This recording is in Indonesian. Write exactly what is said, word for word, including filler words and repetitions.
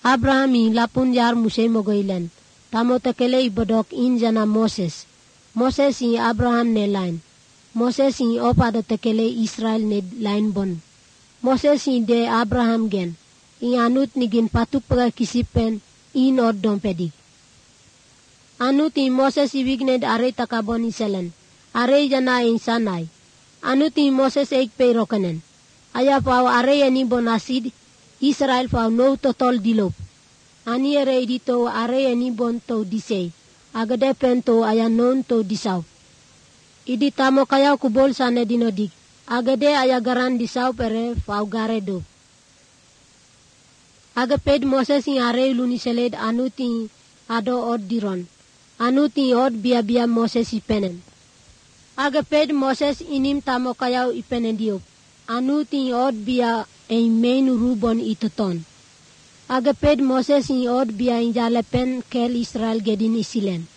Abraham i lapun jar musay mogoilen. Tamo tekele ibodok injana Moses. Moses i Abraham ne lain. Moses i opa do tekele Israel ne lain bon. Moses i de Abraham gen. I anut nigin patuk pega kisipen in od dompedik. Anut i Moses i wigned are takabon iselen. Are jana insanai. Anut i Moses eik pei rokanen. Aya pau are yani bonasid Israel pau no totol dilop. Ani ere edito are yani bon to disei. Agade pen to aya non to disaw. Idi tamo kaya kubol sana dinodik. Agade aya garan disaw pere pau gare do. Agaped Moses in are luniseled anuti ado od diron. Anuti od bia bia Moses ipenen. Agaped Moses inim tamo kaya ipenen diop. Anuti od bia ein main rubon itoton. Agaped Moses in od bia injalepen kel Israel gedin isilen.